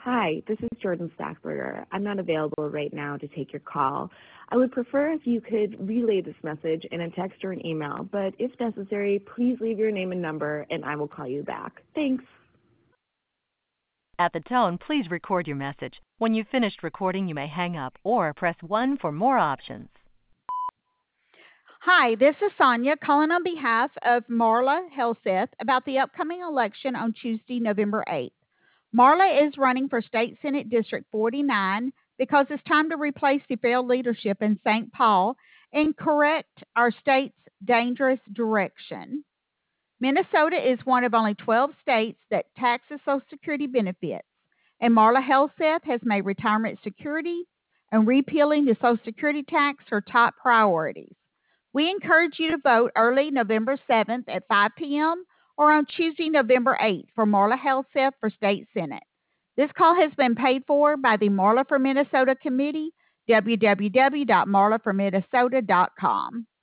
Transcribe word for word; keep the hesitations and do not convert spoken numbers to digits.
Hi, this is Jordan Stackberger. I'm not available right now to take your call. I would prefer if you could relay this message in a text or an email, but if necessary, please leave your name and number and I will call you back. Thanks. At the tone, please record your message. When you've finished recording, you may hang up or press one for more options. Hi, this is Sonia calling on behalf of Marla Helseth about the upcoming election on Tuesday, November eighth. Marla is running for State Senate District forty-nine because it's time to replace the failed leadership in Saint Paul and correct our state's dangerous direction. Minnesota is one of only twelve states that taxes Social Security benefits, and Marla Helseth has made retirement security and repealing the Social Security tax her top priorities. We encourage you to vote early November seventh at five p.m. or on Tuesday, November eighth for Marla Helseth for State Senate. This call has been paid for by the Marla for Minnesota Committee, w w w dot marla for minnesota dot com.